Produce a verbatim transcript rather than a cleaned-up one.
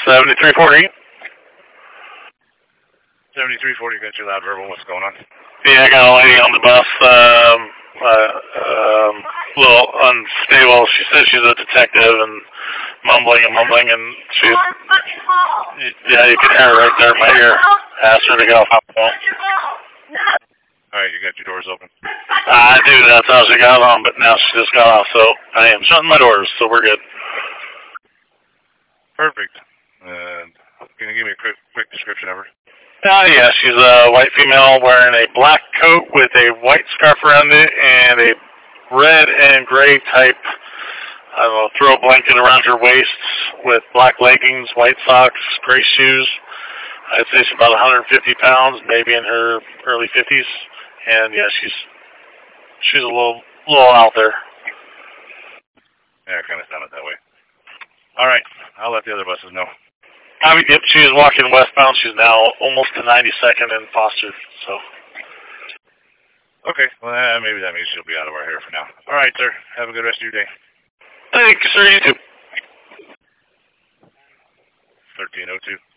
seventy-three forty. seventy-three forty, got your loud verbal. What's going on? Yeah, I got a lady on the bus, um, uh, um, a little unstable. She says she's a detective and mumbling and mumbling, and she's, yeah, you can hear her right there in my ear. Ask her to get off the phone. Alright, you got your doors open? I do, that's how she got on, but now she just got off, so I am shutting my doors, so we're good. Perfect. And can you give me a quick, quick description of her? Uh, yeah, she's a white female wearing a black coat with a white scarf around it and a red and gray type, I don't know, throw blanket around her waist with black leggings, white socks, gray shoes. I'd say she's about one hundred fifty pounds, maybe in her early fifties. And yeah, she's she's a little little out there. Yeah, it kind of sounded that way. Alright, I'll let the other buses know. I mean, yep, she is walking westbound. She's now almost to ninety-second in Foster, so. Okay, well, uh, maybe that means she'll be out of our hair for now. All right, sir. Have a good rest of your day. Thank you, sir. You too. thirteen oh two.